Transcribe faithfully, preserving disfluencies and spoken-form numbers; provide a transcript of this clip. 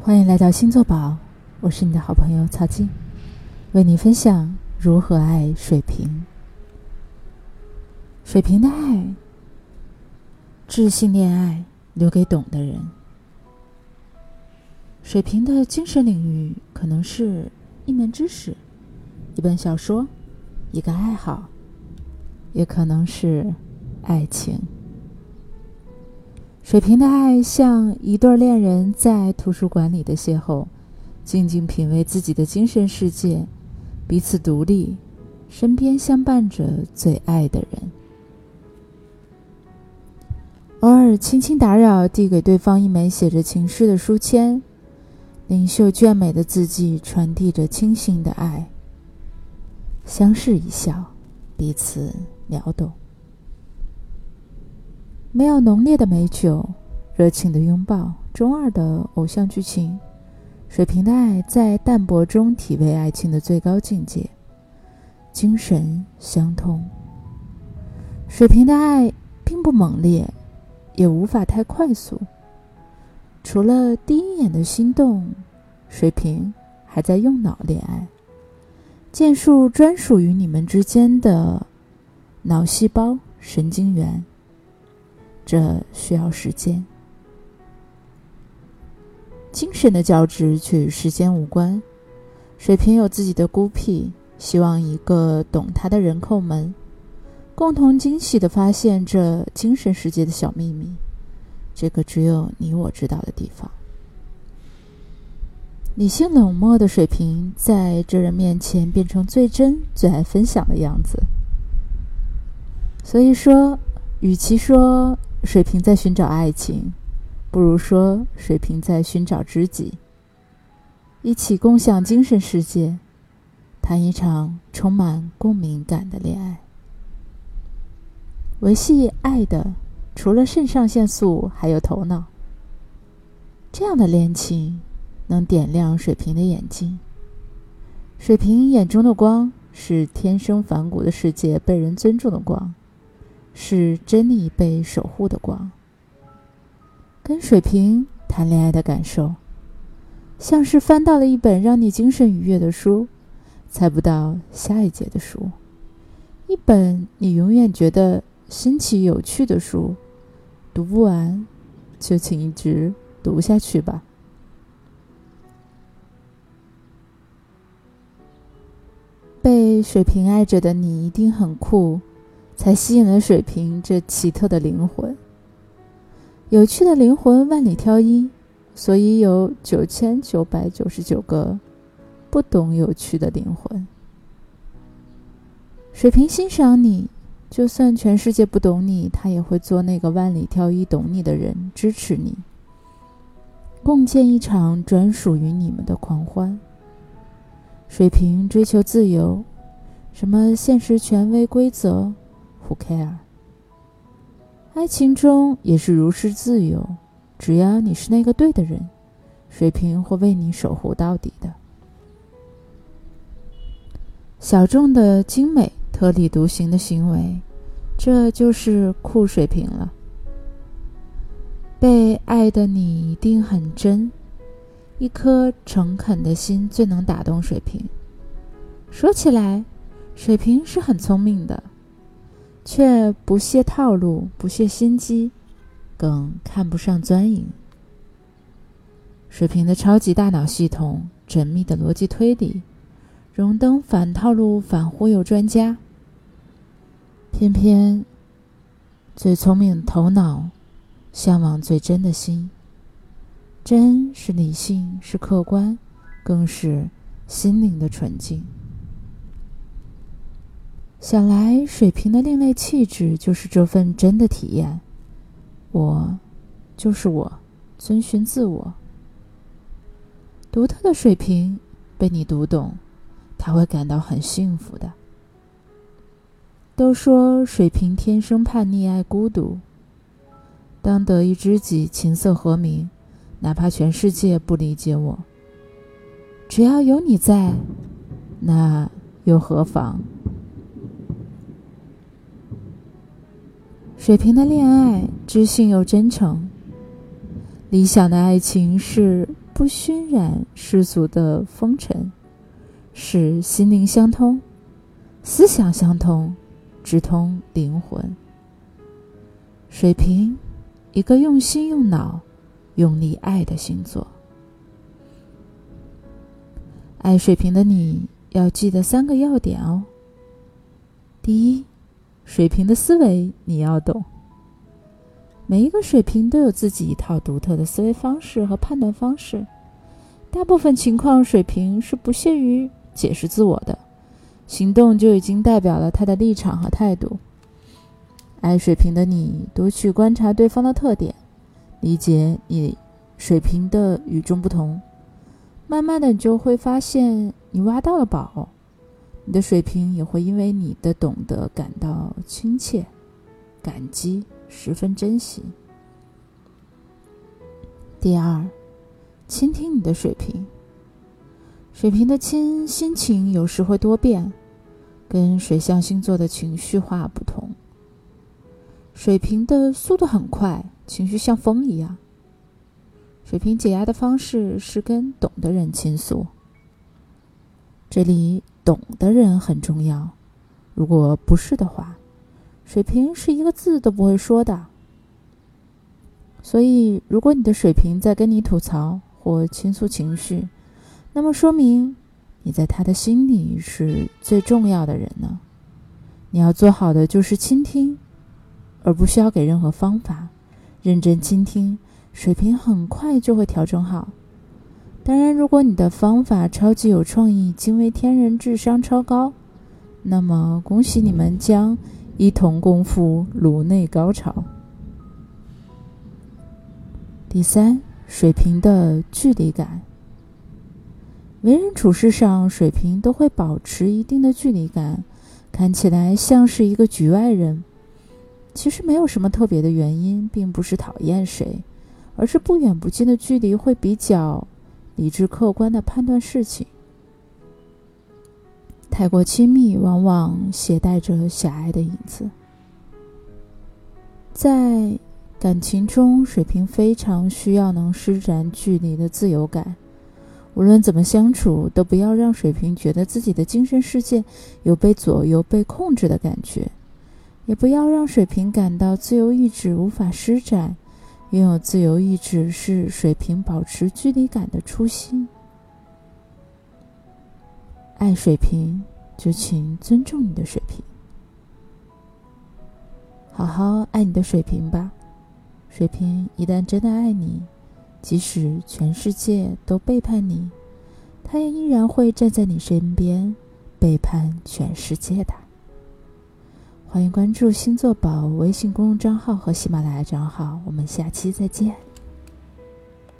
欢迎来到星座宝，我是你的好朋友曹静，为你分享如何爱水瓶。水瓶的爱，智性恋爱留给懂的人。水瓶的精神领域可能是一门知识、一本小说、一个爱好，也可能是爱情。水瓶的爱像一对恋人在图书馆里的邂逅，静静品味自己的精神世界，彼此独立，身边相伴着最爱的人。偶尔轻轻打扰，递给对方一枚写着情诗的书签，灵秀隽美的字迹传递着清新的爱。相视一笑，彼此秒懂。没有浓烈的美酒，热情的拥抱，中二的偶像剧情，水瓶的爱在淡泊中体味爱情的最高境界，精神相通。水瓶的爱并不猛烈，也无法太快速，除了第一眼的心动，水瓶还在用脑恋爱，建树专属于你们之间的脑细胞神经元，这需要时间。精神的交织却与时间无关。水瓶有自己的孤僻，希望一个懂他的人叩门，共同惊喜地发现这精神世界的小秘密，这个只有你我知道的地方。理性冷漠的水瓶在这人面前变成最真最爱分享的样子。所以说，与其说水瓶在寻找爱情，不如说水瓶在寻找知己，一起共享精神世界，谈一场充满共鸣感的恋爱。维系爱的除了肾上腺素还有头脑，这样的恋情能点亮水瓶的眼睛。水瓶眼中的光是天生反骨的世界被人尊重的光，是真理被守护的光。跟水瓶谈恋爱的感受，像是翻到了一本让你精神愉悦的书，猜不到下一节的书，一本你永远觉得新奇有趣的书，读不完就请一直读下去吧。被水瓶爱着的你一定很酷，才吸引了水瓶这奇特的灵魂。有趣的灵魂万里挑一，所以有九千九百九十九个不懂有趣的灵魂。水瓶欣赏你，就算全世界不懂你，他也会做那个万里挑一懂你的人，支持你，共建一场专属于你们的狂欢。水瓶追求自由，什么现实权威规则 Who care？ 爱情中也是如是自由，只要你是那个对的人，水瓶会为你守护到底的。小众的精美，特立独行的行为，这就是酷水瓶了。被爱的你一定很真，一颗诚恳的心最能打动水瓶。说起来，水瓶是很聪明的，却不屑套路，不屑心机，更看不上钻营。水瓶的超级大脑系统，缜密的逻辑推理，荣登反套路反忽悠专家。偏偏最聪明的头脑向往最真的心，真是理性，是客观，更是心灵的纯净。想来水瓶的另类气质就是这份真的体验，我就是我，遵循自我。独特的水瓶被你读懂，他会感到很幸福的。都说水瓶天生叛逆爱孤独，当得一知己琴瑟和鸣，哪怕全世界不理解我，只要有你在，那又何妨？水瓶的恋爱知性又真诚，理想的爱情是不熏染世俗的风尘，使心灵相通，思想相通，直通灵魂。水瓶，一个用心用脑用力爱的星座。爱水瓶的你要记得三个要点哦。第一，水瓶的思维你要懂。每一个水瓶都有自己一套独特的思维方式和判断方式，大部分情况水瓶是不屑于解释自我的，行动就已经代表了他的立场和态度。爱水瓶的你多去观察对方的特点，理解你水瓶的与众不同，慢慢的你就会发现你挖到了宝，你的水瓶也会因为你的懂得感到亲切、感激，十分珍惜。第二，倾听你的水瓶。水瓶的心心情有时会多变，跟水象星座的情绪化不同。水瓶的速度很快，情绪像风一样。水瓶解压的方式是跟懂的人倾诉。这里懂的人很重要，如果不是的话，水瓶是一个字都不会说的。所以如果你的水瓶在跟你吐槽或倾诉情绪，那么说明你在他的心里是最重要的人呢。你要做好的就是倾听，而不需要给任何方法，认真倾听，水瓶很快就会调整好。当然，如果你的方法超级有创意，惊为天人，智商超高，那么恭喜你们将一同共赴颅内高潮。第三，水瓶的距离感。为人处事上，水瓶都会保持一定的距离感，看起来像是一个局外人。其实没有什么特别的原因，并不是讨厌谁，而是不远不近的距离会比较理智客观地判断事情。太过亲密往往携带着狭隘的影子。在感情中，水瓶非常需要能施展距离的自由感。无论怎么相处，都不要让水瓶觉得自己的精神世界有被左右、被控制的感觉，也不要让水瓶感到自由意志无法施展。拥有自由意志是水瓶保持距离感的初心。爱水瓶，就请尊重你的水瓶。好好爱你的水瓶吧。水瓶一旦真的爱你，即使全世界都背叛你，他也依然会站在你身边，背叛全世界的。欢迎关注星座宝微信公众账号和喜马拉雅账号，我们下期再见。